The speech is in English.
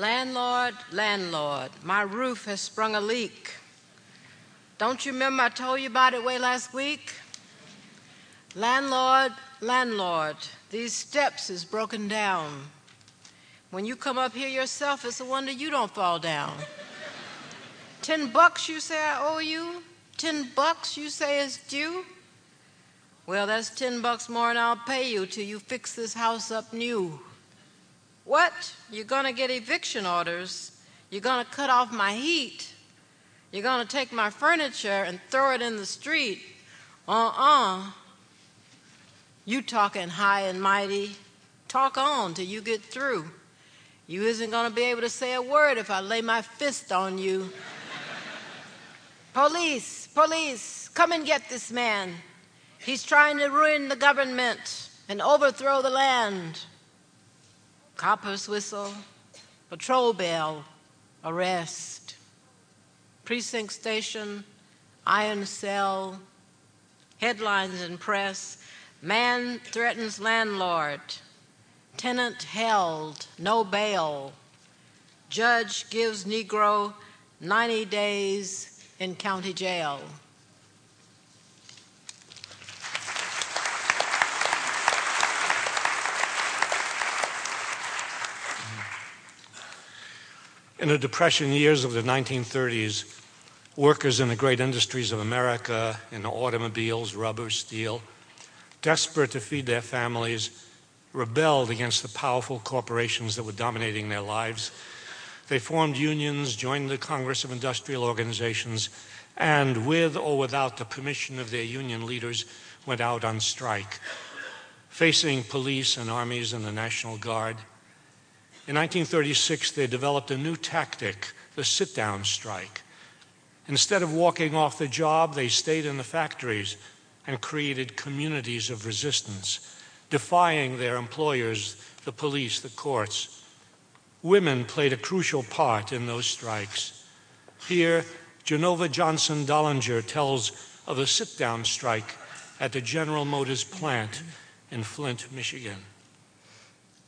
Landlord, landlord, my roof has sprung a leak. Don't you remember I told you about it way last week? Landlord, landlord, these steps is broken down. When you come up here yourself, it's a wonder you don't fall down. $10 you say I owe you? $10 you say is due? Well, that's $10 more than I'll pay you till you fix this house up new. What? You're gonna get eviction orders. You're gonna cut off my heat. You're gonna take my furniture and throw it in the street. You talking high and mighty. Talk on till you get through. You isn't gonna be able to say a word if I lay my fist on you. Police, police, come and get this man. He's trying to ruin the government and overthrow the land. Copper's whistle, patrol bell, arrest. Precinct station, iron cell, headlines in press, man threatens landlord, tenant held, no bail, judge gives Negro 90 days in county jail. In the Depression years of the 1930s, workers in the great industries of America, in automobiles, rubber, steel, desperate to feed their families, rebelled against the powerful corporations that were dominating their lives. They formed unions, joined the Congress of Industrial Organizations, and with or without the permission of their union leaders, went out on strike, facing police and armies and the National Guard. In 1936, they developed a new tactic, the sit-down strike. Instead of walking off the job, they stayed in the factories and created communities of resistance, defying their employers, the police, the courts. Women played a crucial part in those strikes. Here, Genova Johnson Dollinger tells of a sit-down strike at the General Motors plant in Flint, Michigan.